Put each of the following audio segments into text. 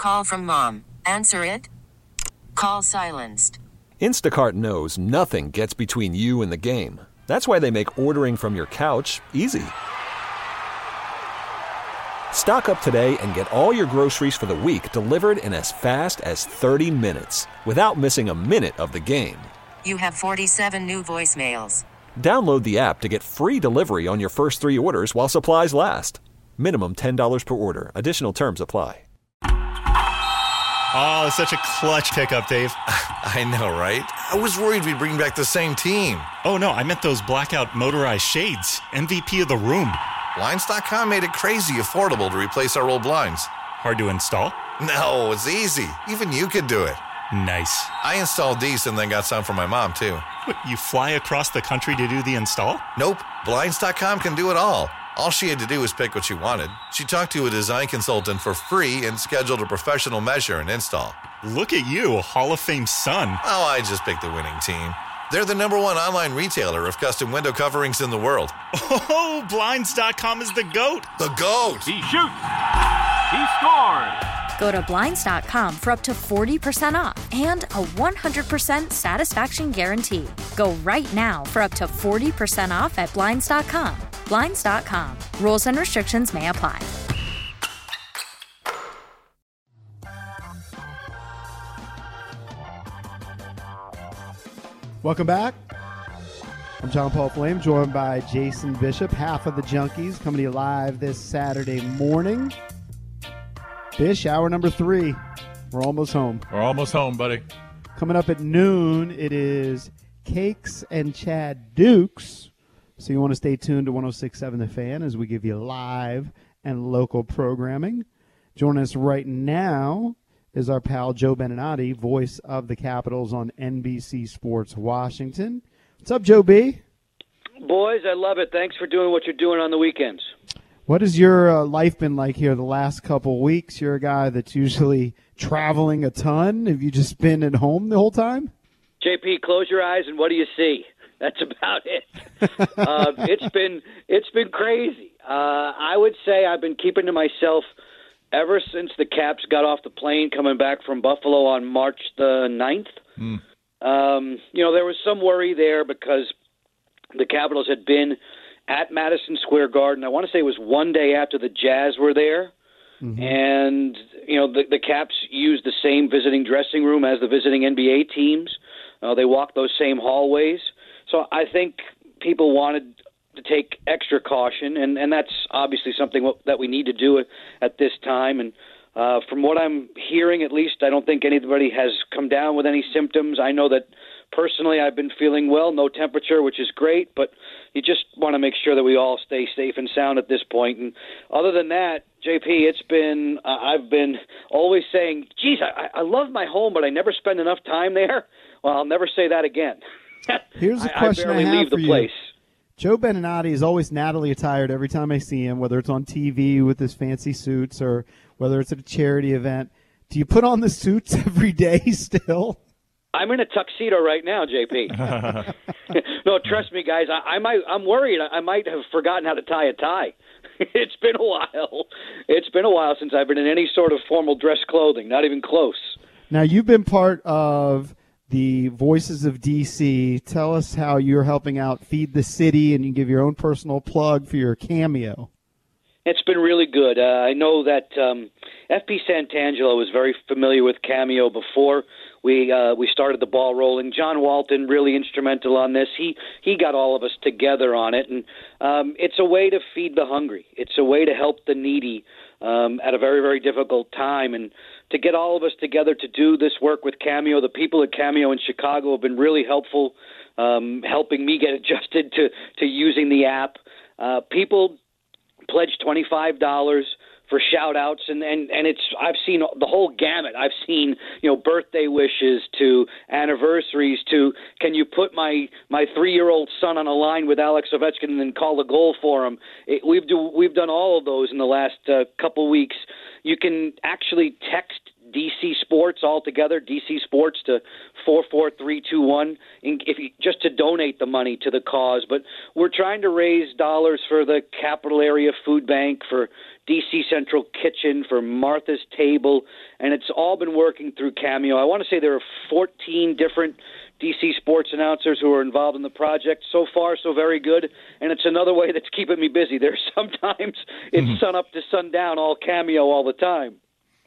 Call from mom. Answer it. Call silenced. Instacart knows nothing gets between you and the game. That's why they make ordering from your couch easy. Stock up today and get all your groceries for the week delivered in as fast as 30 minutes without missing a minute of the game. You have 47 new voicemails. Download the app to get free delivery on your first 3 orders while supplies last. Minimum $10 per order. Additional terms apply. Oh, such a clutch pickup, Dave. I know, right? I was worried we'd bring back the same team. Oh, no, I meant those blackout motorized shades. MVP of the room. Blinds.com made it crazy affordable to replace our old blinds. Hard to install? No, it's easy. Even you could do it. Nice. I installed these and then got some for my mom, too. What, you fly across the country to do the install? Nope. Blinds.com can do it all. All she had to do was pick what she wanted. She talked to a design consultant for free and scheduled a professional measure and install. Look at you, Hall of Fame son. Oh, I just picked the winning team. They're the #1 online retailer of custom window coverings in the world. Oh, Blinds.com is the GOAT. The GOAT. He shoots. He scores. Go to Blinds.com for up to 40% off and a 100% satisfaction guarantee. Go right now for up to 40% off at Blinds.com. Blinds.com. Rules and restrictions may apply. Welcome back. I'm John Paul Flame, joined by Jason Bishop, half of the Junkies, coming to you live this Saturday morning. Bish, hour number 3. We're almost home. We're almost home, buddy. Coming up at noon, it is Cakes and Chad Dukes. So you want to stay tuned to 106.7 The Fan as we give you live and local programming. Joining us right now is our pal Joe Beninati, voice of the Capitals on NBC Sports Washington. What's up, Joe B? Boys, I love it. Thanks for doing what you're doing on the weekends. What has your life been like here the last couple weeks? You're a guy that's usually traveling a ton. Have you just been at home the whole time? JP, close your eyes and what do you see? That's about it. It's been crazy. I would say I've been keeping to myself ever since the Caps got off the plane coming back from Buffalo on March the 9th. There was some worry there because the Capitals had been at Madison Square Garden. I want to say it was one day after the Jazz were there. Mm-hmm. And, the Caps used the same visiting dressing room as the visiting NBA teams. They walked those same hallways. So I think people wanted to take extra caution, and that's obviously something that we need to do at this time. And from what I'm hearing, at least, I don't think anybody has come down with any symptoms. I know that personally I've been feeling well, no temperature, which is great, but you just want to make sure that we all stay safe and sound at this point. And other than that, JP, I've been always saying, geez, I love my home, but I never spend enough time there. Well, I'll never say that again. Here's a question I barely have leave for the you. place. Joe Beninati is always Natalie attired every time I see him, whether it's on TV with his fancy suits or whether it's at a charity event. Do you put on the suits every day still? I'm in a tuxedo right now, JP. No, trust me, guys. I'm worried. I might have forgotten how to tie a tie. It's been a while. It's been a while since I've been in any sort of formal dress clothing, not even close. Now, you've been part of the Voices of D.C. Tell us how you're helping out Feed the City, and you give your own personal plug for your cameo. It's been really good. I know that F.P. Santangelo was very familiar with Cameo before we started the ball rolling. John Walton, really instrumental on this. He got all of us together on it, and it's a way to feed the hungry. It's a way to help the needy at a very, very difficult time, and to get all of us together to do this work with Cameo. The people at Cameo in Chicago have been really helpful, helping me get adjusted to using the app. People pledged $25 for shout-outs, and I've seen the whole gamut. I've seen, birthday wishes to anniversaries to, can you put my 3-year-old son on a line with Alex Ovechkin and then call the goal for him? We've done all of those in the last couple weeks. You can actually text DC Sports altogether, DC Sports to 44321, just to donate the money to the cause. But we're trying to raise dollars for the Capital Area Food Bank, for DC Central Kitchen, for Martha's Table, and it's all been working through Cameo. I want to say there are 14 different DC sports announcers who are involved in the project. So far, so very good, and it's another way that's keeping me busy. There's sometimes it's sun up to sundown, all Cameo all the time.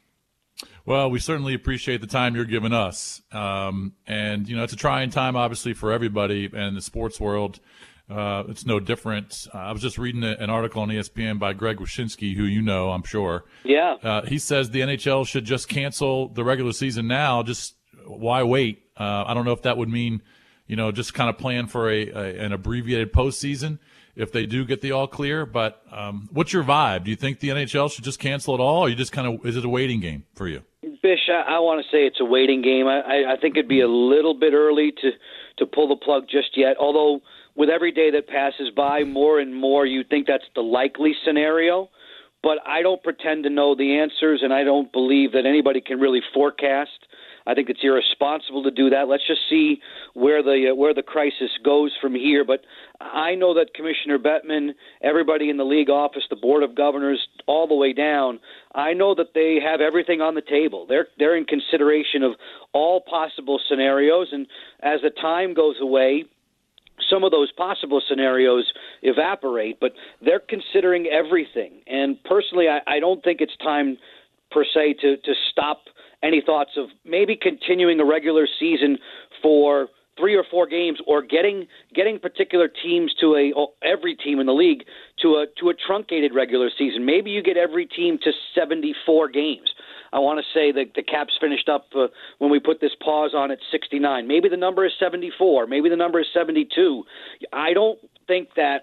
Well, we certainly appreciate the time you're giving us. And, it's a trying time, obviously, for everybody, and the sports world, it's no different. I was just reading an article on ESPN by Greg Wyshynski, who you know, I'm sure. Yeah. He says the NHL should just cancel the regular season now. Just why wait? I don't know if that would mean, just kind of plan for an abbreviated postseason if they do get the all clear. But what's your vibe? Do you think the NHL should just cancel it all, or you just is it a waiting game for you? Bish, I want to say it's a waiting game. I think it'd be a little bit early to pull the plug just yet, although with every day that passes by, more and more you think that's the likely scenario. But I don't pretend to know the answers, and I don't believe that anybody can really forecast. I think it's irresponsible to do that. Let's just see where the crisis goes from here. But I know that Commissioner Bettman, everybody in the league office, the Board of Governors, all the way down, I know that they have everything on the table. They're in consideration of all possible scenarios, and as the time goes away, some of those possible scenarios evaporate, but they're considering everything. And personally, I don't think it's time per se to stop any thoughts of maybe continuing a regular season for 3 or 4 games, or getting particular teams every team in the league to a truncated regular season. Maybe you get every team to 74 games. I want to say that the Caps finished up when we put this pause on at 69. Maybe the number is 74. Maybe the number is 72. I don't think that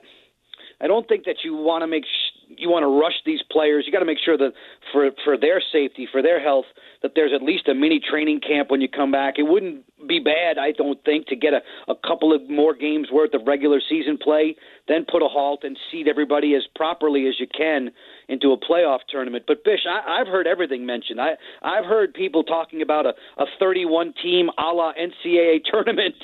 you want to rush these players. You got to make sure that for their safety, for their health, that there's at least a mini training camp when you come back. It wouldn't be bad, I don't think, to get a couple of more games worth of regular season play, then put a halt and seed everybody as properly as you can into a playoff tournament. But Bish, I've heard everything mentioned. I've heard people talking about a 31-team a la NCAA tournament.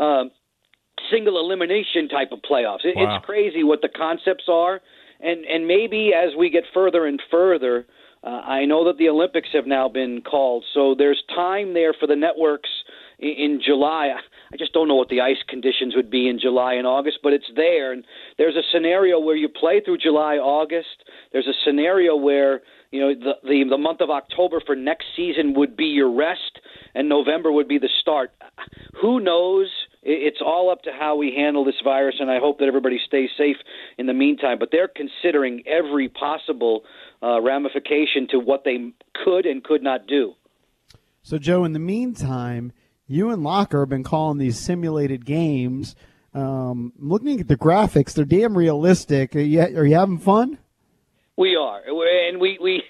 Single elimination type of playoffs. Wow. It's crazy what the concepts are, and maybe as we get further and further, I know that the Olympics have now been called, so there's time there for the networks in July. I just don't know what the ice conditions would be in July and August, but it's there, and there's a scenario where you play through July, August. There's a scenario where the month of October for next season would be your rest, and November would be the start. Who knows? It's all up to how we handle this virus, and I hope that everybody stays safe in the meantime. But they're considering every possible ramification to what they could and could not do. So, Joe, in the meantime, you and Locker have been calling these simulated games. Looking at the graphics, they're damn realistic. Are you having fun? We are, and we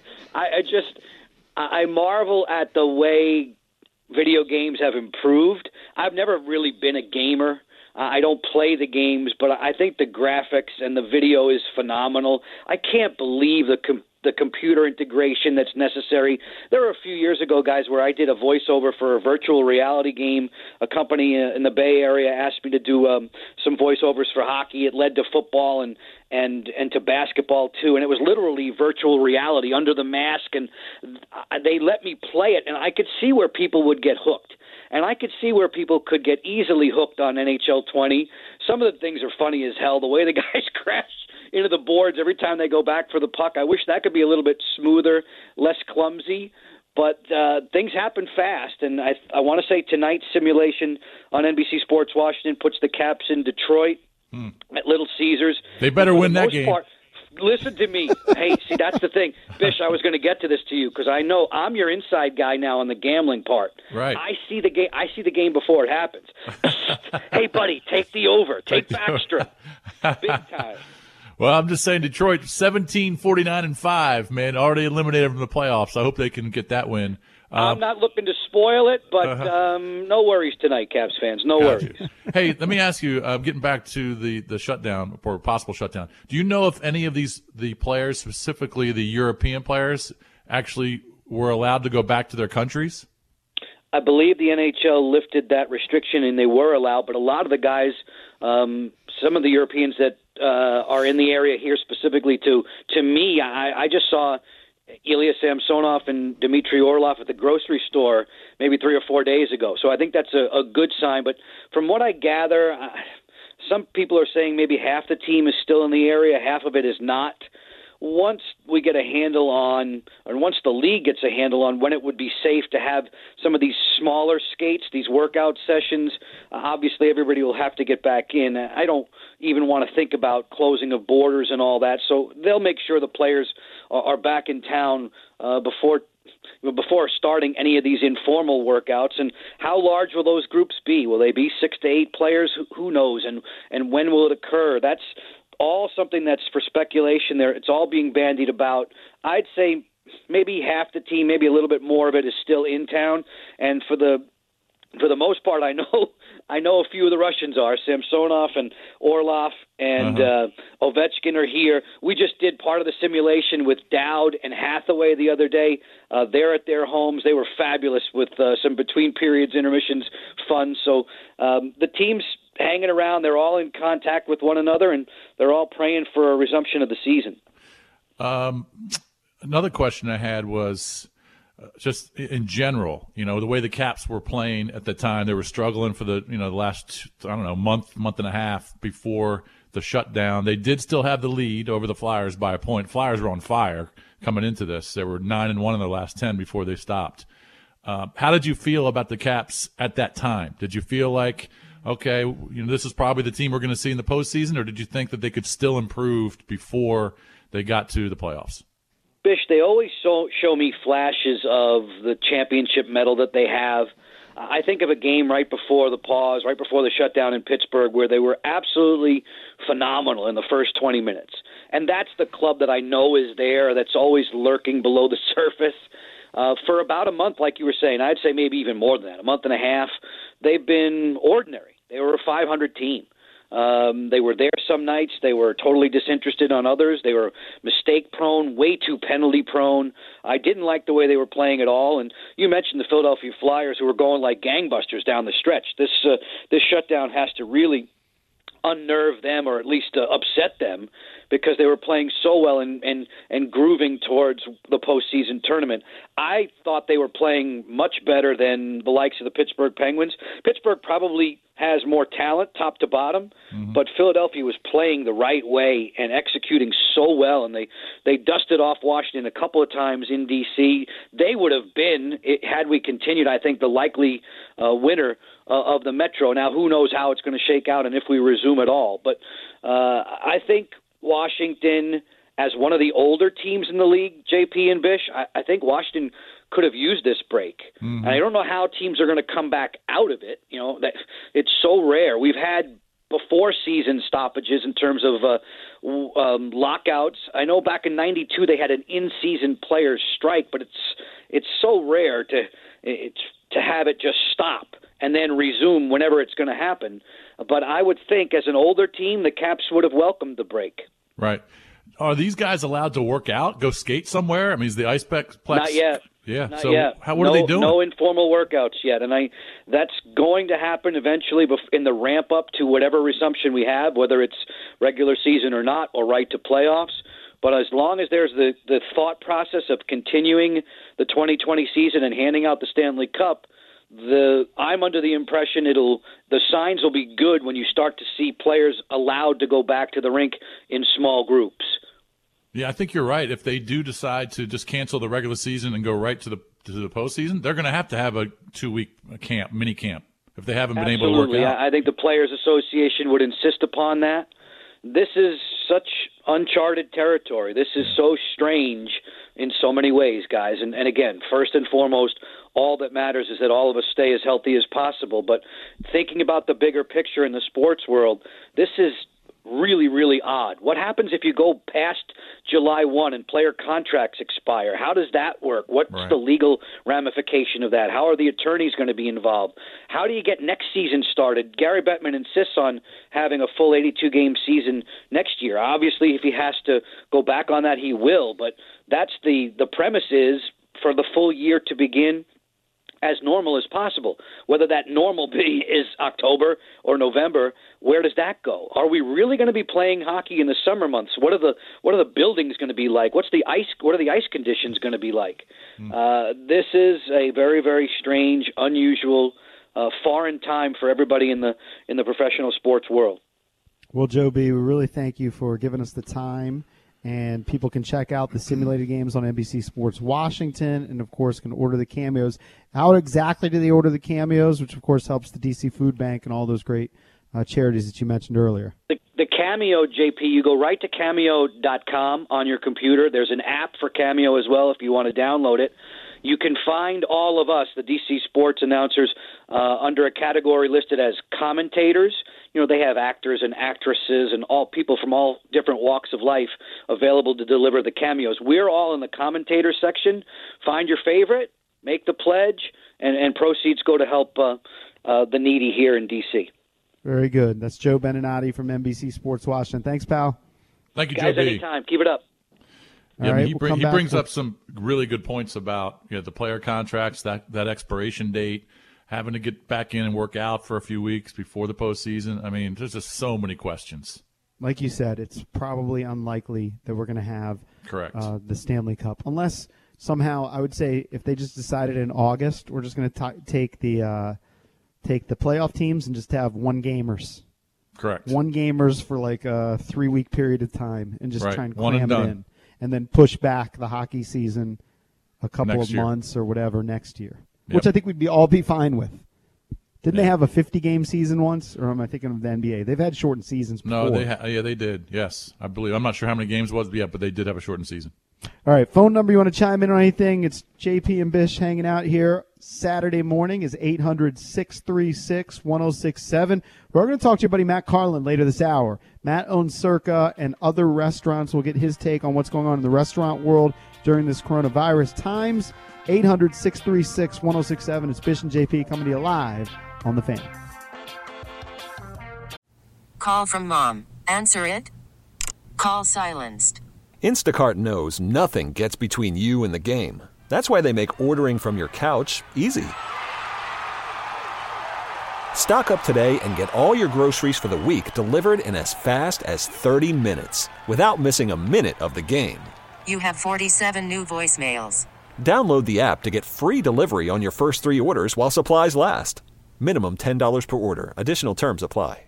I marvel at the way video games have improved. I've never really been a gamer. I don't play the games, but I think the graphics and the video is phenomenal. I can't believe the computer integration that's necessary. There were a few years ago, guys, where I did a voiceover for a virtual reality game. A company in the Bay Area asked me to do some voiceovers for hockey. It led to football and to basketball too, and it was literally virtual reality under the mask, and they let me play it, and I could see where people would get hooked. And I could see where people could get easily hooked on NHL 20. Some of the things are funny as hell. The way the guys crash into the boards every time they go back for the puck. I wish that could be a little bit smoother, less clumsy. But things happen fast. And I want to say tonight's simulation on NBC Sports Washington puts the Caps in Detroit at Little Caesars. They better win that game. Listen to me. Hey, see, that's the thing. Bish, I was going to get to this to you because I know I'm your inside guy now on the gambling part. Right. I see the game before it happens. Hey, buddy, take the over. Take Backstrom. Big time. Well, I'm just saying Detroit 17-49-5, man, already eliminated from the playoffs. I hope they can get that win. I'm not looking to spoil it, but no worries tonight, Caps fans. No worries. Hey, let me ask you, getting back to the shutdown or possible shutdown, do you know if any of the players, specifically the European players, actually were allowed to go back to their countries? I believe the NHL lifted that restriction, and they were allowed. But a lot of the guys, some of the Europeans that are in the area here specifically, to me, I just saw Ilya Samsonov and Dmitry Orlov at the grocery store maybe 3 or 4 days ago. So I think that's a good sign. But from what I gather, some people are saying maybe half the team is still in the area, half of it is not. Once we get a handle on, or once the league gets a handle on when it would be safe to have some of these smaller skates, these workout sessions, obviously everybody will have to get back in. I don't even want to think about closing of borders and all that. So they'll make sure the players are back in town before starting any of these informal workouts. And how large will those groups be? Will they be 6 to 8 players? Who knows? And when will it occur? That's all something that's for speculation there. It's all being bandied about. I'd say maybe half the team, maybe a little bit more of it is still in town. And for the most part, I know a few of the Russians are. Samsonov and Orlov and Ovechkin are here. We just did part of the simulation with Dowd and Hathaway the other day. They're at their homes. They were fabulous with some between periods, intermissions, fun. So the team's hanging around. They're all in contact with one another, and they're all praying for a resumption of the season. Another question I had was just in general, the way the Caps were playing at the time. They were struggling for the last, month and a half before the shutdown. They did still have the lead over the Flyers by a point. Flyers were on fire coming into this. They were 9-1 in their last 10 before they stopped. How did you feel about the Caps at that time? Did you feel like, okay, this is probably the team we're going to see in the postseason, or did you think that they could still improve before they got to the playoffs? Bish, they always show me flashes of the championship medal that they have. I think of a game right before the pause, right before the shutdown in Pittsburgh, where they were absolutely phenomenal in the first 20 minutes. And that's the club that I know is there, that's always lurking below the surface. For about a month, like you were saying, I'd say maybe even more than that, a month and a half, they've been ordinary. They were a 500 team. They were there some nights. They were totally disinterested on others. They were mistake-prone, way too penalty-prone. I didn't like the way they were playing at all. And you mentioned the Philadelphia Flyers, who were going like gangbusters down the stretch. This shutdown has to really unnerve them, or at least upset them, because they were playing so well and grooving towards the postseason tournament. I thought they were playing much better than the likes of the Pittsburgh Penguins. Pittsburgh probably has more talent top to bottom, but Philadelphia was playing the right way and executing so well, and they dusted off Washington a couple of times in D.C. They would have been, had we continued, I think, the likely winner of the Metro. Now, who knows how it's going to shake out and if we resume at all. But I think Washington, as one of the older teams in the league, JP and Bish, I think Washington could have used this break. And I don't know how teams are going to come back out of it. That it's so rare. We've had before season stoppages in terms of lockouts. I know back in '92 they had an in-season players strike, but it's so rare to have it just stop and then resume whenever it's going to happen. But I would think as an older team, the Caps would have welcomed the break. Right. Are these guys allowed to work out, go skate somewhere? I mean, is the Iceplex? Not yet. Yeah. Not so yet. What are they doing? No informal workouts yet, and that's going to happen eventually in the ramp up to whatever resumption we have, whether it's regular season or not, or right to playoffs. But as long as there's the thought process of continuing the 2020 season and handing out the Stanley Cup, I'm under the impression the signs will be good when you start to see players allowed to go back to the rink in small groups. Yeah, I think you're right. If they do decide to just cancel the regular season and go right to the postseason, they're going to have a 2-week mini camp if they haven't been able to work out. I think the Players Association would insist upon that. This is such uncharted territory. This is so strange in so many ways, guys. And again, first and foremost, all that matters is that all of us stay as healthy as possible. But thinking about the bigger picture in the sports world, this is really, really odd. What happens if you go past July 1 and player contracts expire? How does that work? What's the legal ramification of that? How are the attorneys going to be involved? How do you get next season started? Gary Bettman insists on having a full 82-game season next year. Obviously, if he has to go back on that, he will. But that's the premise is for the full year to begin as normal as possible. Whether that normal is October or November, where does that go? Are we really going to be playing hockey in the summer months? What are the buildings going to be like? What are the ice conditions going to be like? This is a very, very strange, unusual, foreign time for everybody in the professional sports world. Well, Joe B., we really thank you for giving us the time. And people can check out the simulated games on NBC Sports Washington and, of course, can order the cameos. How exactly do they order the cameos, which, of course, helps the DC Food Bank and all those great charities that you mentioned earlier? The Cameo, JP, you go right to Cameo.com on your computer. There's an app for Cameo as well if you want to download it. You can find all of us, the DC Sports announcers, under a category listed as commentators. You know, they have actors and actresses and all people from all different walks of life available to deliver the cameos. We're all in the commentator section. Find your favorite, make the pledge, and proceeds go to help the needy here in D.C. Very good. That's Joe Beninati from NBC Sports Washington. Thanks, pal. Thank you, Guys, Joe B. anytime. Keep it up. Yeah, right, he brings up some really good points about the player contracts, that expiration date, having to get back in and work out for a few weeks before the postseason. I mean, there's just so many questions. Like you said, it's probably unlikely that we're going to have the Stanley Cup. Unless somehow, I would say, if they just decided in August, we're just going to take the playoff teams and just have one-gamers. Correct. One-gamers for like a 3-week period of time and just try and One cram and it in. And then push back the hockey season a couple of months or whatever next year, which I think we'd all be fine with. Didn't they have a 50-game season once, or am I thinking of the NBA? They've had shortened seasons before. No, they did. Yes, I believe. I'm not sure how many games it was, but they did have a shortened season. All right, phone number you want to chime in on anything? It's JP and Bish hanging out here. Saturday morning is 800-636-1067. We're going to talk to your buddy Matt Carlin later this hour. Matt owns Circa and other restaurants. We'll get his take on what's going on in the restaurant world during this coronavirus times. 800-636-1067. It's Bish and JP coming to you live on The Fan. Call from mom. Answer it. Call silenced. Instacart knows nothing gets between you and the game. That's why they make ordering from your couch easy. Stock up today and get all your groceries for the week delivered in as fast as 30 minutes without missing a minute of the game. You have 47 new voicemails. Download the app to get free delivery on your first 3 orders while supplies last. Minimum $10 per order. Additional terms apply.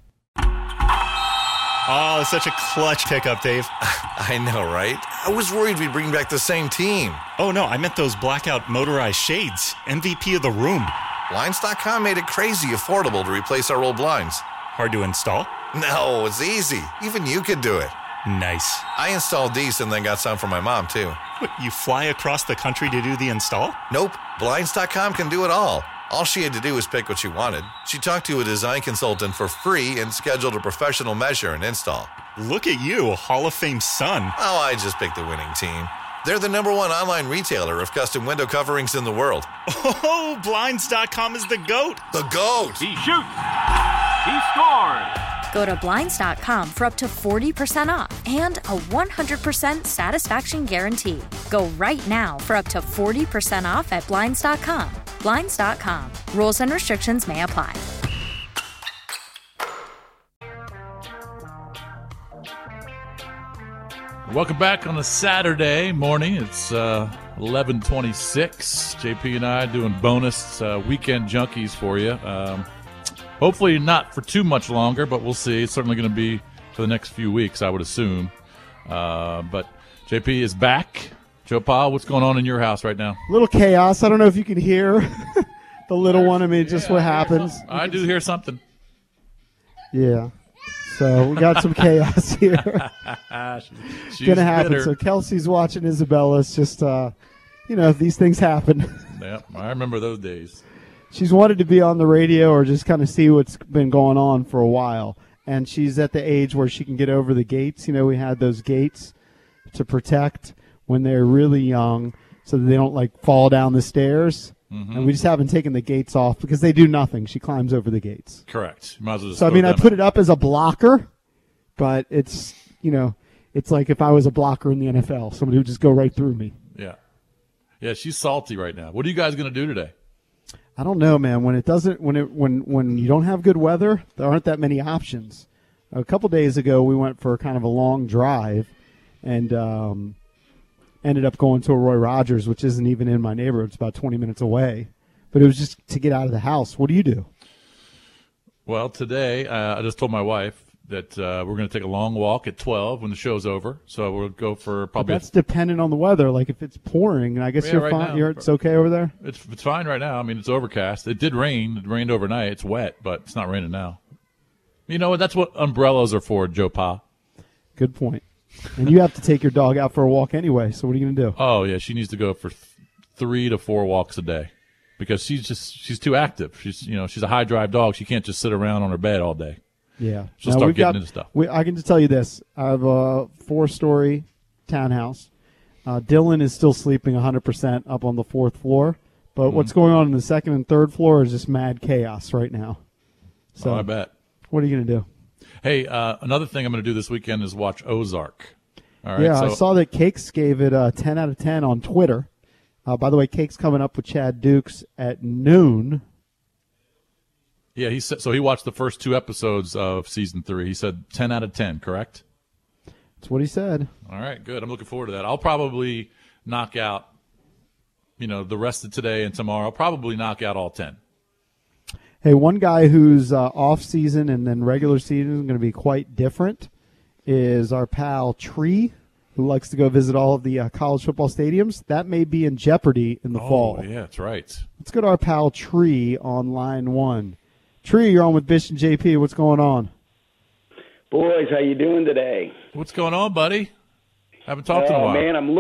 Oh, such a clutch pickup, Dave. I know, right? I was worried we'd bring back the same team. Oh, no, I meant those blackout motorized shades. MVP of the room. Blinds.com made it crazy affordable to replace our old blinds. Hard to install? No, it's easy. Even you could do it. Nice. I installed these and then got some for my mom, too. What, you fly across the country to do the install? Nope. Blinds.com can do it all. All she had to do was pick what she wanted. She talked to a design consultant for free and scheduled a professional measure and install. Look at you, Hall of Fame son. Oh, I just picked the winning team. They're the #1 online retailer of custom window coverings in the world. Oh, Blinds.com is the GOAT. The GOAT! He shoots. He scores. Go to Blinds.com for up to 40% off and a 100% satisfaction guarantee. Go right now for up to 40% off at Blinds.com. Blinds.com. Rules and restrictions may apply. Welcome back on a Saturday morning. It's 11:26. JP and I doing bonus weekend junkies for you. Hopefully not for too much longer, but we'll see. It's certainly going to be for the next few weeks, I would assume. But JP is back. Joe Powell, what's going on in your house right now? Little chaos. I don't know if you can hear the little one. I mean, just what happens. I do hear something. Yeah. So we got some chaos here. She's gonna happen. bitter. So Kelsey's watching Isabella. It's just, these things happen. Yep, I remember those days. She's wanted to be on the radio or just kind of see what's been going on for a while. And she's at the age where she can get over the gates. You know, we had those gates to protect when they're really young so that they don't, fall down the stairs. Mm-hmm. And we just haven't taken the gates off because they do nothing. She climbs over the gates. Correct. You might as well just so, I put it up as a blocker, but it's, it's like if I was a blocker in the NFL, somebody would just go right through me. Yeah. Yeah, she's salty right now. What are you guys going to do today? I don't know, man. When you don't have good weather, there aren't that many options. A couple days ago, we went for kind of a long drive, and ended up going to a Roy Rogers, which isn't even in my neighborhood. It's about 20 minutes away. But it was just to get out of the house. What do you do? Well, today I just told my wife that we're going to take a long walk at 12 when the show's over. So we'll go for probably. But that's dependent on the weather. Like if it's pouring, and I guess you're right fine. now, It's okay over there. It's fine right now. I mean, it's overcast. It did rain. It rained overnight. It's wet, but it's not raining now. You know what? That's what umbrellas are for, Joe Pa. Good point. And you have to take your dog out for a walk anyway. So what are you going to do? Oh yeah, she needs to go for 3 to 4 walks a day. Because she's too active. She's a high drive dog. She can't just sit around on her bed all day. Yeah. She'll start getting into stuff. I can just tell you this. I have a 4-story townhouse. Dylan is still sleeping 100% up on the 4th floor. But what's going on in the 2nd and 3rd floor is just mad chaos right now. So I bet. What are you going to do? Hey, another thing I'm going to do this weekend is watch Ozark. All right, yeah, I saw that Cakes gave it a 10 out of 10 on Twitter. By the way, Cake's coming up with Chad Dukes at noon. Yeah, he said so. He watched the first 2 episodes of season 3. He said 10 out of 10. Correct? That's what he said. All right, good. I'm looking forward to that. I'll probably knock out, the rest of today and tomorrow. I'll probably knock out all 10. Hey, one guy who's off season and then regular season is going to be quite different is our pal Tree, who likes to go visit all of the college football stadiums. That may be in jeopardy in the fall. Oh, yeah, that's right. Let's go to our pal Tree on line 1. Tree, you're on with Bish and JP. What's going on? Boys, how you doing today? What's going on, buddy? Haven't talked in a while. Man, I'm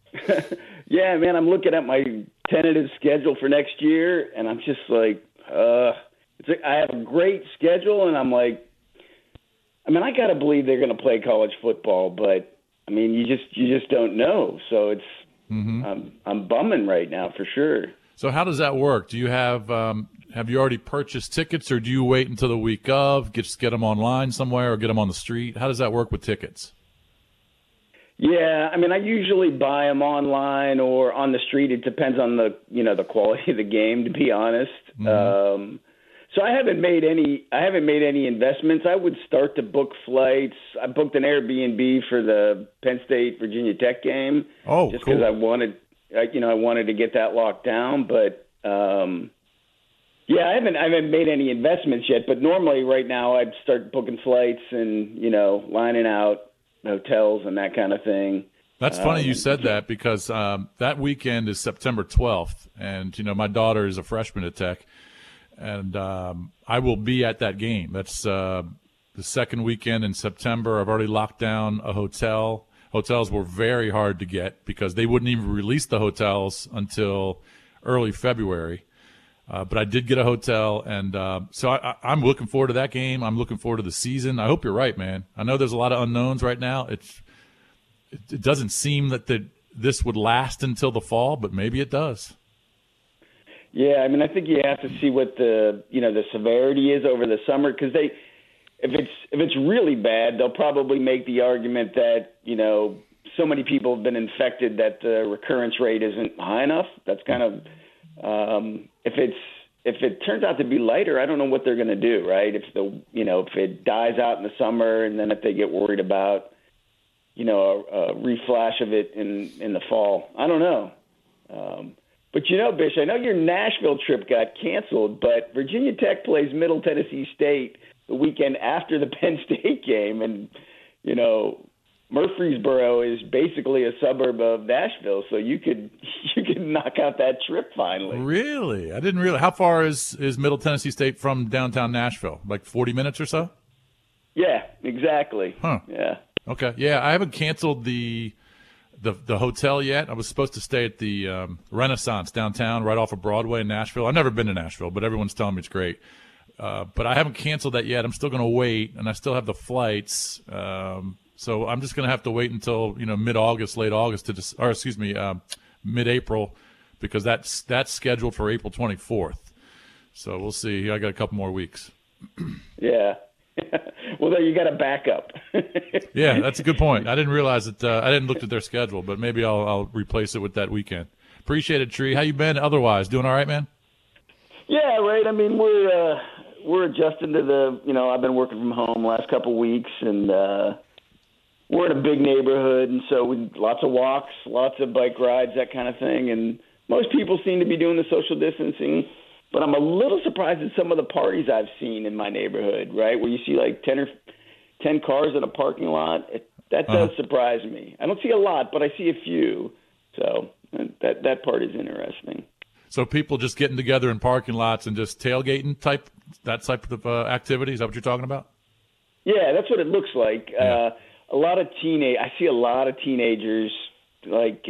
looking at my tentative schedule for next year, and I'm just like, I have a great schedule, and I'm like, I got to believe they're going to play college football, but you just don't know. So it's I'm bumming right now for sure. So how does that work? Do you have you already purchased tickets, or do you wait until the week of, just get them online somewhere, or get them on the street? How does that work with tickets? Yeah, I usually buy them online or on the street. It depends on the quality of the game, to be honest. So I haven't made any investments. I would start to book flights. I booked an Airbnb for the Penn State Virginia Tech game. Oh, just cool. because I wanted to get that locked down. But I haven't made any investments yet. But normally, right now, I'd start booking flights and lining out hotels and that kind of thing. That's funny you said that, because that weekend is September 12th, and my daughter is a freshman at Tech. And I will be at that game. That's the second weekend in September. I've already locked down a hotel. Hotels were very hard to get because they wouldn't even release the hotels until early February. But I did get a hotel, and so I'm looking forward to that game. I'm looking forward to the season. I hope you're right, man. I know there's a lot of unknowns right now. It doesn't seem that this would last until the fall, but maybe it does. Yeah, I think you have to see what the severity is over the summer, because if it's really bad, they'll probably make the argument that so many people have been infected that the recurrence rate isn't high enough. That's kind of if it turns out to be lighter, I don't know what they're going to do, right? If if it dies out in the summer, and then if they get worried about a reflash of it in the fall, I don't know. But Bish, I know your Nashville trip got canceled, but Virginia Tech plays Middle Tennessee State the weekend after the Penn State game, and Murfreesboro is basically a suburb of Nashville, so you could knock out that trip finally. Really? I didn't realize. How far is Middle Tennessee State from downtown Nashville? Like 40 minutes or so? Yeah, exactly. Huh. Yeah. Okay. Yeah, I haven't canceled the hotel yet. I was supposed to stay at the Renaissance downtown right off of Broadway in Nashville. I've never been to Nashville, but everyone's telling me it's great. But I haven't canceled that yet. I'm still going to wait, and I still have the flights. So I'm just going to have to wait until mid-August, late August mid-April, because that's scheduled for April 24th. So we'll see. I got a couple more weeks. Yeah. Well, there you got a backup. Yeah, that's a good point. I didn't realize that. I didn't look at their schedule, but maybe I'll replace it with that weekend. Appreciate it, Tree. How you been otherwise? Doing all right, man? Yeah, right. I mean, we're adjusting to I've been working from home last couple weeks, and we're in a big neighborhood, and so lots of walks, lots of bike rides, that kind of thing. And most people seem to be doing the social distancing, but I'm a little surprised at some of the parties I've seen in my neighborhood, right, where you see like 10 cars in a parking lot. That does surprise me. I don't see a lot, but I see a few. So that part is interesting. So people just getting together in parking lots and just tailgating type of activity? Is that what you're talking about? Yeah, that's what it looks like. Yeah. I see a lot of teenagers like.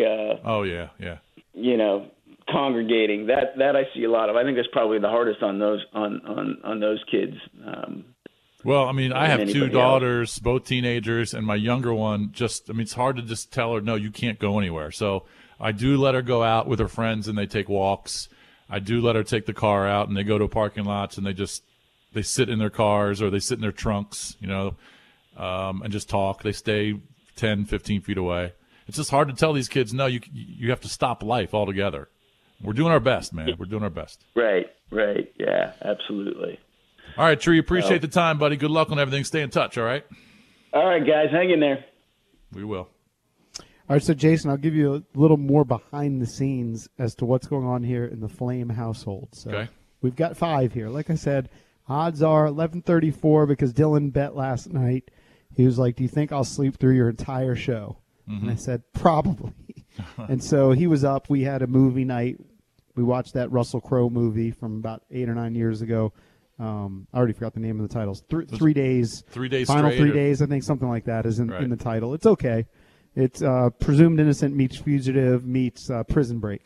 Congregating. That I see a lot of. I think that's probably the hardest on those kids. Well, I mean, I have two daughters, both teenagers, and my younger one it's hard to just tell her, no, you can't go anywhere. So I do let her go out with her friends and they take walks. I do let her take the car out and they go to parking lots and they sit in their cars or they sit in their trunks, and just talk. They stay 10, 15 feet away. It's just hard to tell these kids, no, you have to stop life altogether. We're doing our best, man. We're doing our best. Right. Yeah, absolutely. All right, Tree, appreciate the time, buddy. Good luck on everything. Stay in touch, all right? All right, guys, hang in there. We will. All right, so Jason, I'll give you a little more behind the scenes as to what's going on here in the Flame household. So okay. We've got 5 here. Like I said, odds are 11:34 because Dylan bet last night. He was like, do you think I'll sleep through your entire show? Mm-hmm. And I said, probably. And so he was up. We had a movie night. We watched that Russell Crowe movie from about 8 or 9 years ago. I already forgot the name of the titles. 3 days. 3 days Final straight 3 days, I think something like that is in the title. It's okay. It's Presumed Innocent meets Fugitive meets Prison Break.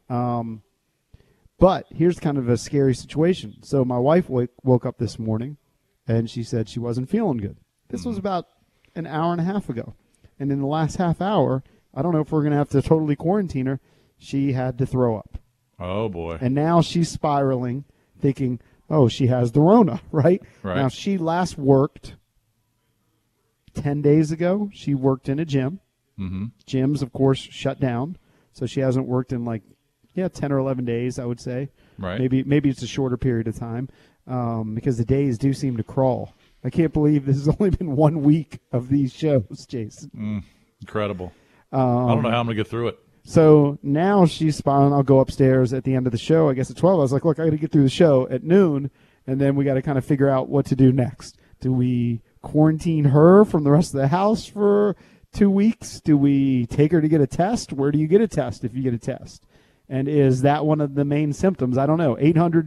But here's kind of a scary situation. So my wife woke up this morning, and she said she wasn't feeling good. This was about an hour and a half ago. And in the last half hour, I don't know if we're going to have to totally quarantine her, she had to throw up. Oh, boy. And now she's spiraling, thinking, oh, she has the Rona, right? Now, she last worked 10 days ago. She worked in a gym. Mm-hmm. Gyms, of course, shut down. So she hasn't worked in 10 or 11 days, I would say. Right. Maybe it's a shorter period of time because the days do seem to crawl. I can't believe this has only been 1 week of these shows, Jason. Incredible. I don't know how I'm going to get through it. So now she's spiraling. I'll go upstairs at the end of the show, I guess at 12. I was like, look, I got to get through the show at noon, and then we got to kind of figure out what to do next. Do we quarantine her from the rest of the house for 2 weeks? Do we take her to get a test? Where do you get a test if you get a test? And is that one of the main symptoms? I don't know.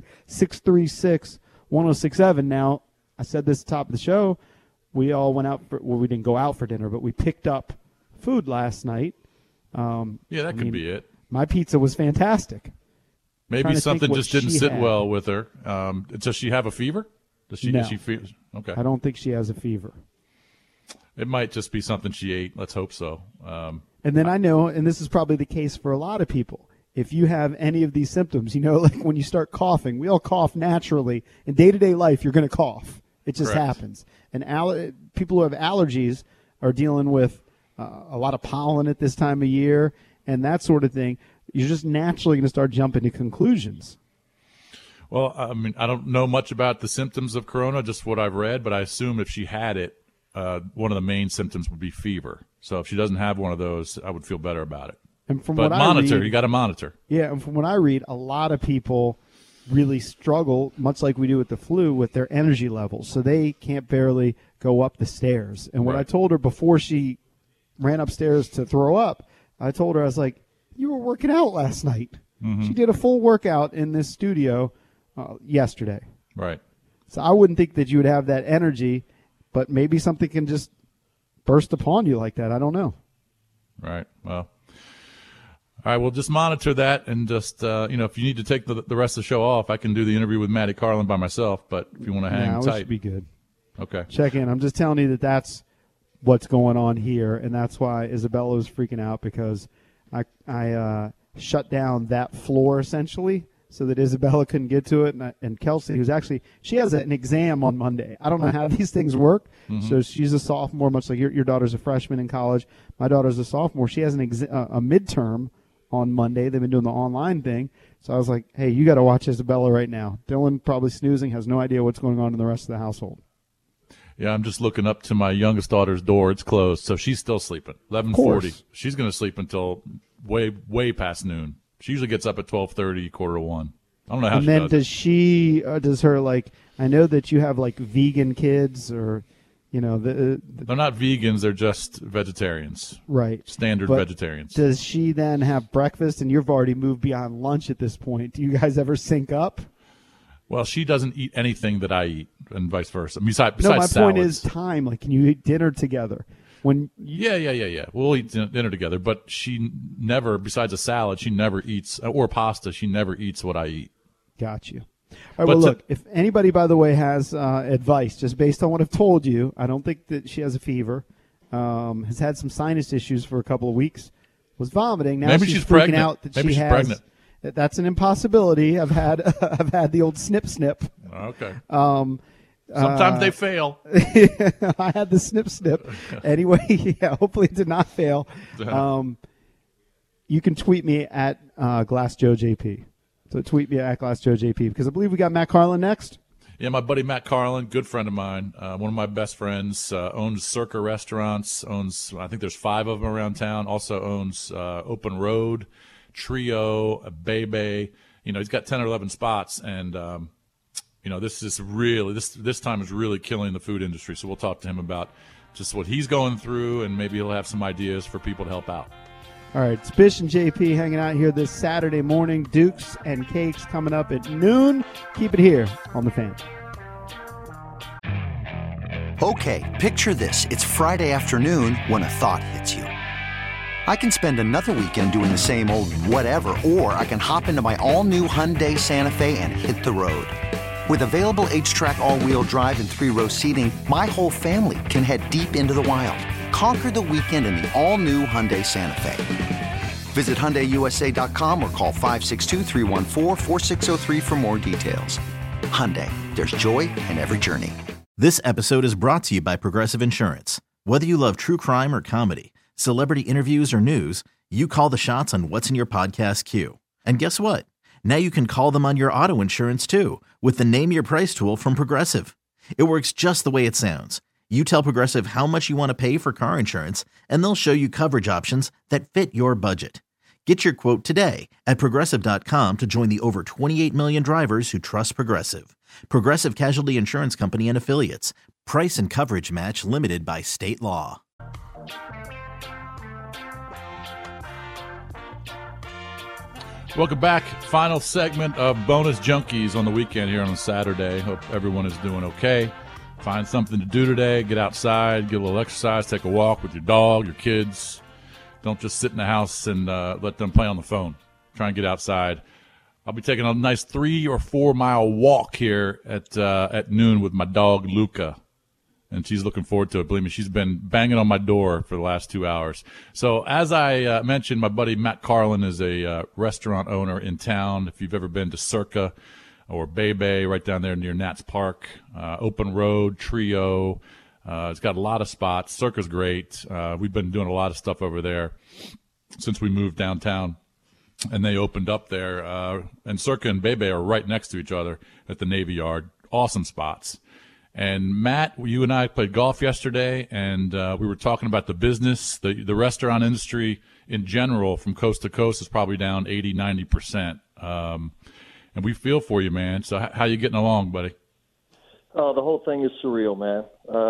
800-636-1067. Now, I said this at the top of the show. We all went out we didn't go out for dinner, but we picked up food last night. That could be it. My pizza was fantastic. Maybe something just didn't sit well with her. Does she have a fever? No. Does she feel? Okay. I don't think she has a fever. It might just be something she ate. Let's hope so. And then I know, and this is probably the case for a lot of people, if you have any of these symptoms, like when you start coughing, we all cough naturally. In day-to-day life, you're going to cough. It just happens. And people who have allergies are dealing with a lot of pollen at this time of year and that sort of thing. You're just naturally going to start jumping to conclusions. Well, I mean, I don't know much about the symptoms of corona, just what I've read, but I assume if she had it, one of the main symptoms would be fever. So if she doesn't have one of those, I would feel better about it. And from but what monitor, I read, you got to monitor. Yeah, and from what I read, a lot of people really struggle, much like we do with the flu, with their energy levels. So they can't barely go up the stairs. And what I told her before she ran upstairs to throw up, I told her, I was like, you were working out last night. Mm-hmm. She did a full workout in this studio yesterday. Right. So I wouldn't think that you would have that energy, but maybe something can just burst upon you like that. I don't know. Right. Well, all right, we'll just monitor that and just, if you need to take the rest of the show off, I can do the interview with Maddie Carlin by myself, but if you want to hang tight. It should be good. Okay. Check in. I'm just telling you that's what's going on here, and that's why Isabella was freaking out because I shut down that floor essentially so that Isabella couldn't get to it, and Kelsey, who's actually, she has an exam on Monday. I don't know how these things work. Mm-hmm. So she's a sophomore, much like your daughter's a freshman in college. My daughter's a sophomore. She has a midterm on Monday. They've been doing the online thing. So I was like, hey, you got to watch Isabella right now. Dylan probably snoozing, has no idea what's going on in the rest of the household. Yeah, I'm just looking up to my youngest daughter's door. It's closed, so she's still sleeping. 11:40. She's going to sleep until way past noon. She usually gets up at 12:30, 12:45. I don't know how she does. And then does her, like, I know that you have, like, vegan kids or, you know. They're not vegans. They're just vegetarians. Right. Standard vegetarians. Does she then have breakfast? And you've already moved beyond lunch at this point. Do you guys ever sync up? Well, she doesn't eat anything that I eat, and vice versa. Besides no, my salads. point is time. Like, can you eat dinner together? Yeah. We'll eat dinner together, but she never, besides a salad, she never eats, or pasta, she never eats what I eat. Got you. All right, well, look, if anybody, by the way, has advice, just based on what I've told you, I don't think that she has a fever, has had some sinus issues for a couple of weeks, was vomiting. Now maybe she's freaking pregnant. out that maybe she she's has. Pregnant. That's an impossibility. I've had the old snip. Okay. Sometimes they fail. I had the snip. Anyway, yeah, hopefully it did not fail. You can tweet me at GlassJoeJP. So tweet me at GlassJoeJP because I believe we got Matt Carlin next. Yeah, my buddy Matt Carlin, good friend of mine, one of my best friends, owns Circa restaurants, I think there's 5 of them around town, also owns Open Road, Trio, Bebe. You know, he's got 10 or 11 spots, and you know, this is really this time is really killing the food industry. So we'll talk to him about just what he's going through, and maybe he'll have some ideas for people to help out. All right, it's Bish and JP hanging out here this Saturday morning. Dukes and Cakes coming up at noon. Keep it here on The Fan. Okay, picture this. It's Friday afternoon when a thought hits you. I can spend another weekend doing the same old whatever, or I can hop into my all-new Hyundai Santa Fe and hit the road. With available H-Track all-wheel drive and 3-row seating, my whole family can head deep into the wild. Conquer the weekend in the all-new Hyundai Santa Fe. Visit HyundaiUSA.com or call 562-314-4603 for more details. Hyundai, there's joy in every journey. This episode is brought to you by Progressive Insurance. Whether you love true crime or comedy, celebrity interviews or news, you call the shots on what's in your podcast queue. And guess what? Now you can call them on your auto insurance too with the Name Your Price tool from Progressive. It works just the way it sounds. You tell Progressive how much you want to pay for car insurance, and they'll show you coverage options that fit your budget. Get your quote today at Progressive.com to join the over 28 million drivers who trust Progressive. Progressive Casualty Insurance Company and Affiliates. Price and coverage match limited by state law. Welcome back. Final segment of Bonus Junkies on the weekend here on a Saturday. Hope everyone is doing okay. Find something to do today. Get outside, get a little exercise, take a walk with your dog, your kids. Don't just sit in the house and let them play on the phone. Try and get outside. I'll be taking a nice 3 or 4 mile walk here at noon with my dog, Luca. And she's looking forward to it. Believe me, she's been banging on my door for the last 2 hours. So as I mentioned, my buddy Matt Carlin is a restaurant owner in town. If you've ever been to Circa or Bebe, right down there near Nats Park, Open Road, Trio, it's got a lot of spots. Circa's great. We've been doing a lot of stuff over there since we moved downtown. And they opened up there. And Circa and Bebe are right next to each other at the Navy Yard. Awesome spots. And Matt, you and I played golf yesterday, and we were talking about the business. The restaurant industry in general from coast to coast is probably down 80, 90%. And we feel for you, man. So how you getting along, buddy? Oh, the whole thing is surreal, man.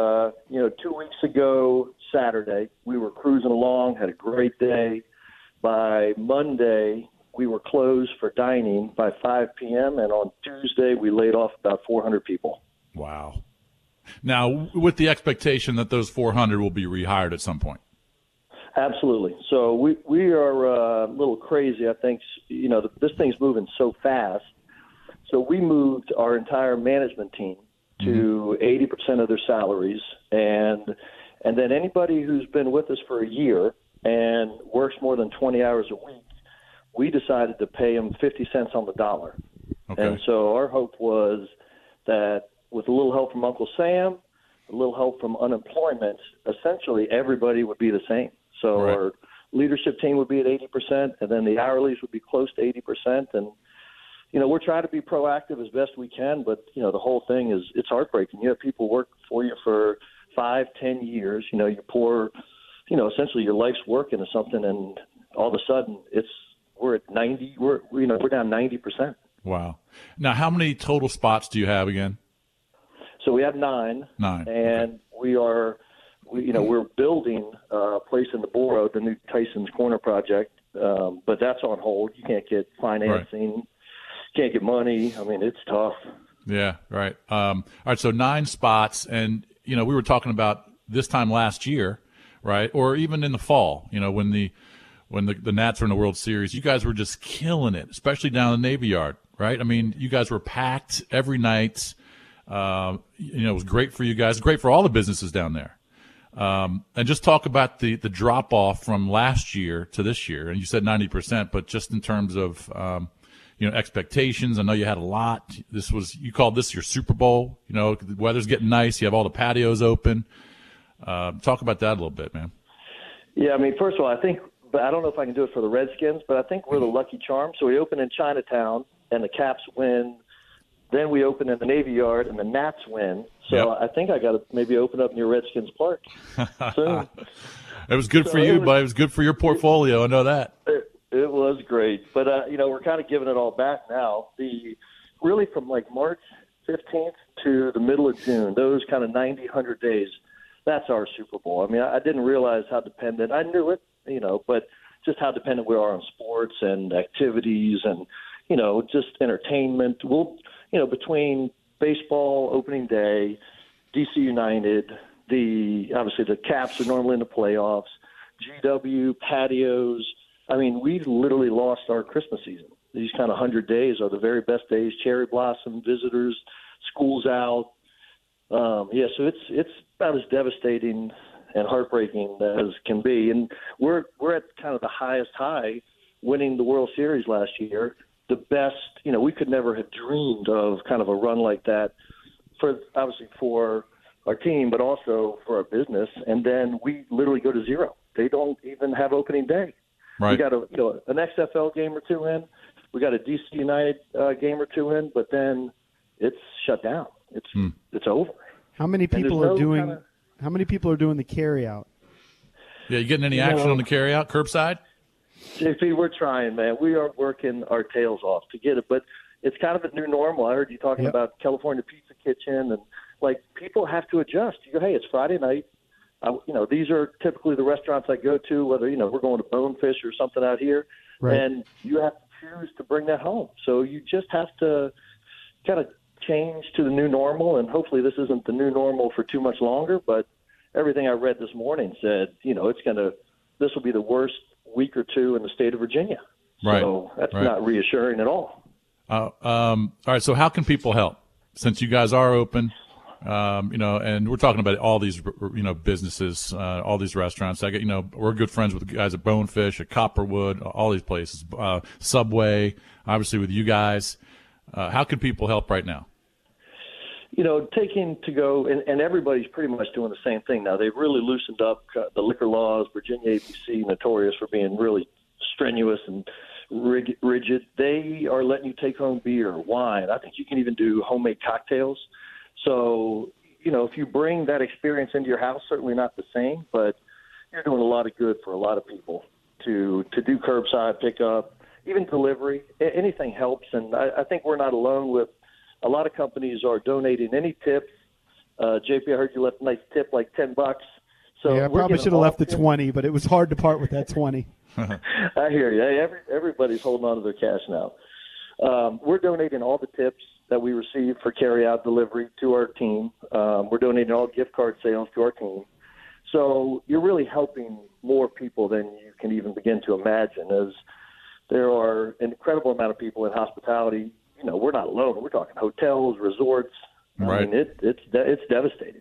2 weeks ago, Saturday, we were cruising along, had a great day. By Monday, we were closed for dining by 5 p.m., and on Tuesday, we laid off about 400 people. Wow. Now, with the expectation that those 400 will be rehired at some point. Absolutely. So we are a little crazy. I think, this thing's moving so fast. So we moved our entire management team to 80% of their salaries. And then anybody who's been with us for a year and works more than 20 hours a week, we decided to pay them 50 cents on the dollar. Okay. And so our hope was that with a little help from Uncle Sam, a little help from unemployment, essentially everybody would be the same. So leadership team would be at 80%, and then the hourlies would be close to 80%. And, we're trying to be proactive as best we can, but, the whole thing is it's heartbreaking. You have people work for you for 5-10 years. You pour, essentially your life's work into something, and all of a sudden we're at 90. We're down 90%. Wow. Now, how many total spots do you have again? So we have 9. 9. And we're building a place in the borough, the new Tyson's Corner project, but that's on hold. You can't get financing, can't get money. I mean, it's tough. Yeah, right. All right, so 9 spots, and we were talking about this time last year, right, or even in the fall. When the Nats were in the World Series, you guys were just killing it, especially down in the Navy Yard, right? I mean, you guys were packed every night. It was great for you guys, great for all the businesses down there. And just talk about the drop off from last year to this year. And you said 90%, but just in terms of, expectations. I know you had a lot. You called this your Super Bowl. The weather's getting nice. You have all the patios open. Talk about that a little bit, man. Yeah. I mean, first of all, but I don't know if I can do it for the Redskins, but I think we're the lucky charm. So we open in Chinatown and the Caps win. Then we open in the Navy Yard and the Nats win. So I think I got to maybe open up near Redskins Park soon. It was good for you, but it was good for your portfolio. I know that. It was great. But, we're kind of giving it all back now. Really from like March 15th to the middle of June, those kind of 90, 100 days, that's our Super Bowl. I mean, I didn't realize how dependent – I knew it, but just how dependent we are on sports and activities and, just entertainment. Between baseball, opening day, DC United, obviously the Caps are normally in the playoffs, GW, patios. I mean, we literally lost our Christmas season. These kind of 100 days are the very best days. Cherry blossom, visitors, schools out. So it's about as devastating and heartbreaking as can be. And we're at kind of the highest high, winning the World Series last year. The best, we could never have dreamed of kind of a run like that obviously for our team, but also for our business. And then we literally go to zero. They don't even have opening day. Right. We got an XFL game or 2 in. We got a DC United game or 2 in, but then it's shut down. It's over. How many people are doing the carry out? Yeah, you getting any action on the carry out curbside? JP, we're trying, man. We are working our tails off to get it, but it's kind of a new normal. I heard you talking about California Pizza Kitchen, and people have to adjust. You go, hey, it's Friday night. These are typically the restaurants I go to, whether we're going to Bonefish or something out here, and you have to choose to bring that home. So you just have to kind of change to the new normal, and hopefully this isn't the new normal for too much longer. But everything I read this morning said, this will be the worst week or 2 in the state of Virginia. Right. So that's not reassuring at all. All right. So how can people help? Since you guys are open, and we're talking about all these, businesses, all these restaurants. We're good friends with the guys at Bonefish, at Copperwood, all these places, Subway, obviously with you guys. How can people help right now? Taking to go, and everybody's pretty much doing the same thing now. They've really loosened up the liquor laws. Virginia ABC, notorious for being really strenuous and rigid. They are letting you take home beer, wine. I think you can even do homemade cocktails. So, if you bring that experience into your house, certainly not the same, but you're doing a lot of good for a lot of people to do curbside pickup, even delivery. Anything helps, and I think we're not alone with a lot of companies are donating any tips. JP, I heard you left a nice tip, like $10. So I probably should have left the 20, but it was hard to part with that 20. I hear you. Hey, everybody's holding on to their cash now. We're donating all the tips that we receive for carry-out delivery to our team. We're donating all gift card sales to our team. So you're really helping more people than you can even begin to imagine, as there are an incredible amount of people in hospitality. We're not alone. We're talking hotels, resorts. Right. I mean, it's devastating.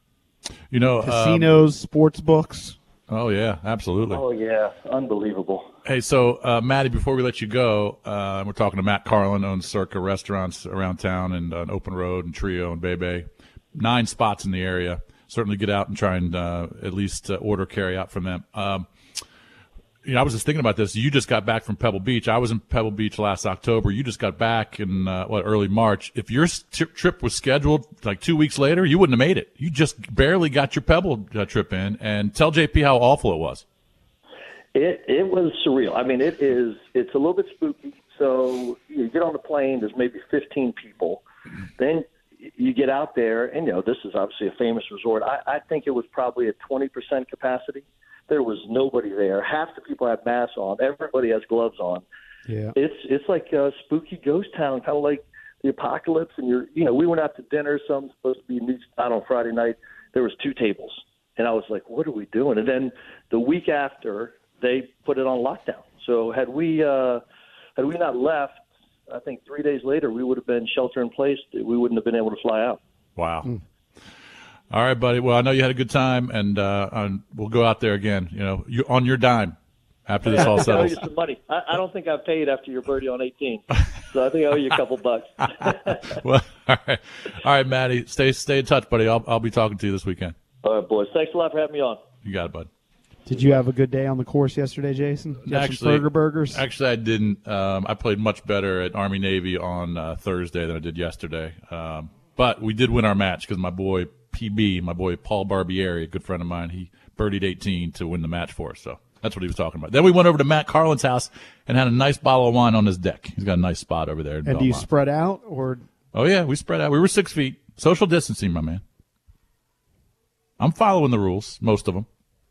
Casinos, sports books. Oh, yeah, absolutely. Oh, yeah, unbelievable. Hey, so, Matty, before we let you go, we're talking to Matt Carlin, owns Circa restaurants around town and on Open Road and Trio and Bebe. 9 spots in the area. Certainly get out and try and at least order carry out from them. I was just thinking about this. You just got back from Pebble Beach. I was in Pebble Beach last October. You just got back in early March. If your trip was scheduled like 2 weeks later, you wouldn't have made it. You just barely got your Pebble trip in. And tell JP how awful it was. It was surreal. I mean, it's a little bit spooky. So you get on the plane. There's maybe 15 people. Then you get out there, and this is obviously a famous resort. I think it was probably at 20% capacity. There was nobody there. Half the people have masks on. Everybody has gloves on. Yeah, it's like a spooky ghost town, kind of like the apocalypse. And we went out to dinner. Some supposed to be meat out on Friday night. There was 2 tables, and I was like, "What are we doing?" And then the week after, they put it on lockdown. So had we not left, I think 3 days later we would have been shelter in place. We wouldn't have been able to fly out. Wow. All right, buddy. Well, I know you had a good time, and we'll go out there again. You on your dime after this all settles. I owe you some money. I don't think I paid after your birdie on 18, so I think I owe you a couple bucks. Well, all right, Matty. Stay in touch, buddy. I'll be talking to you this weekend. All right, boys. Thanks a lot for having me on. You got it, bud. Did you have a good day on the course yesterday, Jason? Got some burgers? Actually, I didn't. I played much better at Army-Navy on Thursday than I did yesterday. But we did win our match because my boy PB, my boy Paul Barbieri, a good friend of mine, he birdied 18 to win the match for us. So that's what he was talking about. Then we went over to Matt Carlin's house and had a nice bottle of wine on his deck. He's got a nice spot over there. And do you spread out? Or? Oh, yeah, we spread out. We were 6 feet. Social distancing, my man. I'm following the rules, most of them.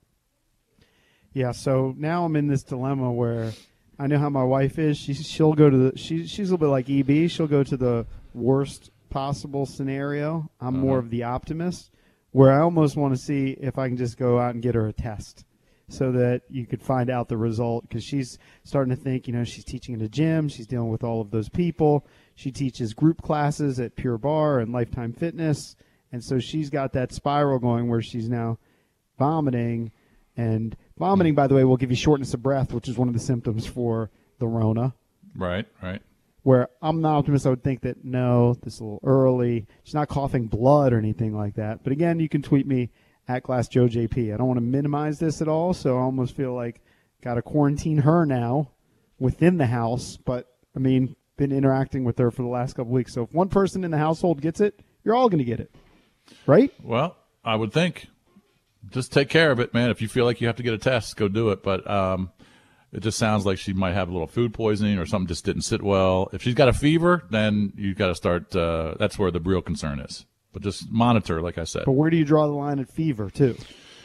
Yeah, so now I'm in this dilemma where I know how my wife is. She'll go to she's a little bit like EB. She'll go to the worst possible scenario. I'm more of the optimist, where I almost want to see if I can just go out and get her a test so that you could find out the result, because she's starting to think, she's teaching in a gym. She's dealing with all of those people. She teaches group classes at Pure Barre and Lifetime Fitness, and so she's got that spiral going where she's now vomiting. And vomiting, by the way, will give you shortness of breath, which is one of the symptoms for the Rona. Right. Where I'm the optimist, I would think that, no, this is a little early. She's not coughing blood or anything like that. But, again, you can tweet me at GlassJoeJP. I don't want to minimize this at all, so I almost feel like got to quarantine her now within the house. But, been interacting with her for the last couple weeks. So if one person in the household gets it, you're all going to get it. Right? Well, I would think. Just take care of it, man. If you feel like you have to get a test, go do it. But it just sounds like she might have a little food poisoning or something just didn't sit well. If she's got a fever, then you've got to start that's where the real concern is. But just monitor, like I said. But where do you draw the line at fever, too?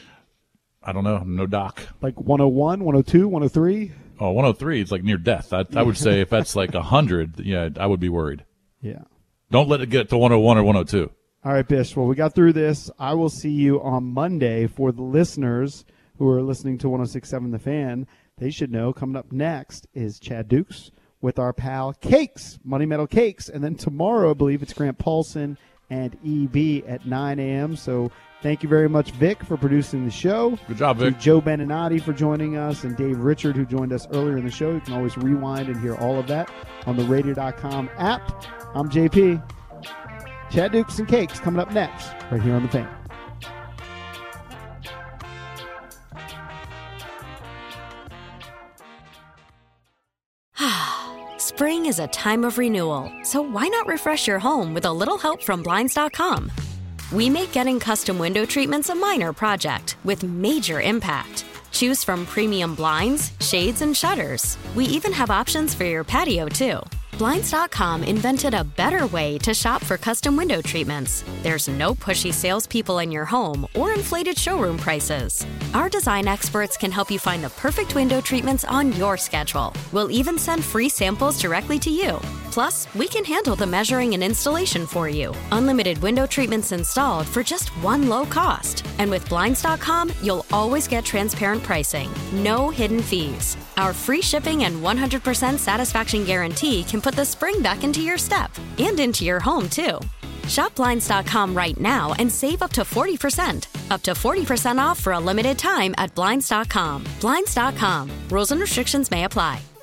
I don't know. I'm no doc. Like 101, 102, 103? Oh, 103 is like near death. I would say if that's like 100, yeah, I would be worried. Yeah. Don't let it get to 101 or 102. All right, Bish. Well, we got through this. I will see you on Monday. For the listeners who are listening to 106.7 The Fan, they should know coming up next is Chad Dukes with our pal Cakes, Money Metal Cakes. And then tomorrow, I believe it's Grant Paulson and EB at 9 a.m. So thank you very much, Vic, for producing the show. Good job, Vic. To Joe Beninati for joining us, and Dave Richard, who joined us earlier in the show. You can always rewind and hear all of that on the Radio.com app. I'm JP. Chad Dukes and Cakes coming up next, right here on The Fan. Spring is a time of renewal, so why not refresh your home with a little help from Blinds.com? We make getting custom window treatments a minor project with major impact. Choose from premium blinds, shades, and shutters. We even have options for your patio, too. Blinds.com invented a better way to shop for custom window treatments. There's no pushy salespeople in your home or inflated showroom prices. Our design experts can help you find the perfect window treatments on your schedule. We'll even send free samples directly to you. Plus, we can handle the measuring and installation for you. Unlimited window treatments installed for just one low cost. And with Blinds.com, you'll always get transparent pricing. No hidden fees. Our free shipping and 100% satisfaction guarantee can put the spring back into your step and into your home, too. Shop Blinds.com right now and save up to 40%. Up to 40% off for a limited time at Blinds.com. Blinds.com. Rules and restrictions may apply.